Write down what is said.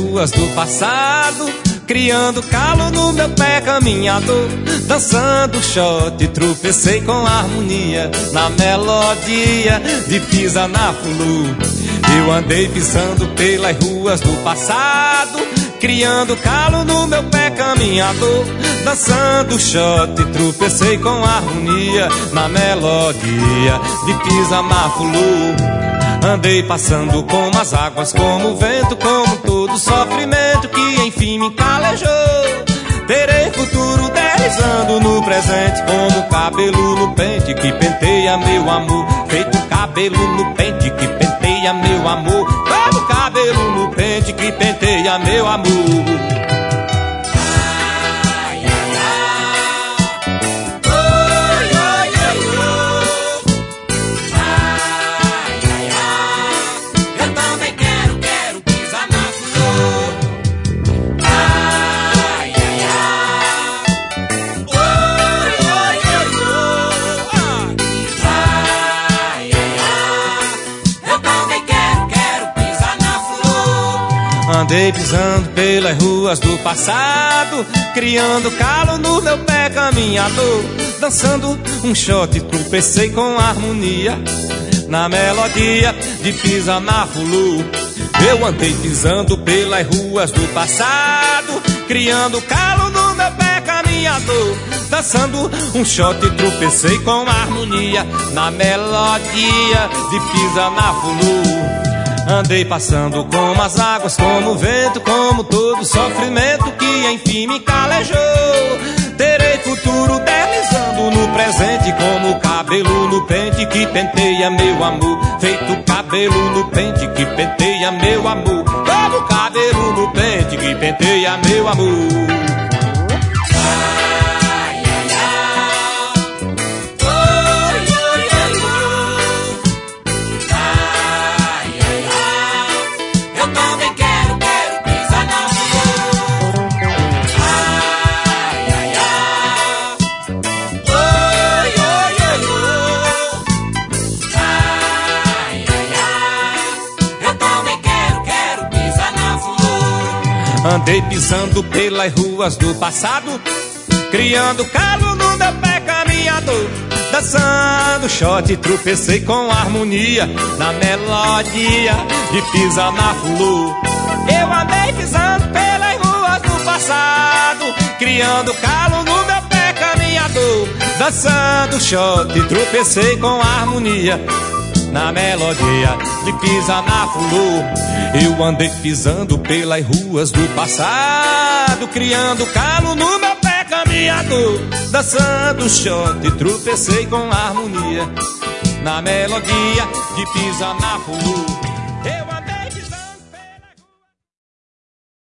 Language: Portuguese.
ruas do passado, criando calo no meu pé caminhador. Dançando shot, tropecei com harmonia na melodia de Pisa na Fulu. Eu andei pisando pelas ruas do passado, criando calo no meu pé caminhador. Dançando shot, tropecei com harmonia na melodia de Pisa na Fulu. Andei passando como as águas, como o vento, como todo sofrimento que enfim me calejou. Terei futuro deslizando no presente, como cabelo no pente que penteia meu amor. Feito cabelo no pente que penteia meu amor. Como cabelo no pente que penteia meu amor. Andei pisando pelas ruas do passado, criando calo no meu pé caminhador. Dançando um shot, tropecei com harmonia na melodia de Pisa na Fulu. Eu andei pisando pelas ruas do passado, criando calo no meu pé caminhador. Dançando um shot, tropecei com harmonia na melodia de Pisa na Fulu. Andei passando como as águas, como o vento, como todo sofrimento que enfim me calejou. Terei futuro deslizando no presente, como o cabelo no pente que penteia meu amor. Feito cabelo no pente que penteia meu amor. Como o cabelo no pente que penteia meu amor. Andei pisando pelas ruas do passado, criando calo no meu pé caminhador. Dançando shot, tropecei com harmonia na melodia de Pisa na Fulu. Eu andei pisando pelas ruas do passado, criando calo no meu pé caminhador. Dançando shot, tropecei com harmonia na melodia de Pisa na Fulu. Eu andei pisando pelas ruas do passado, criando calo no meu pé caminhador. Dançando shot, tropecei com harmonia na melodia de Pisa na Fulu.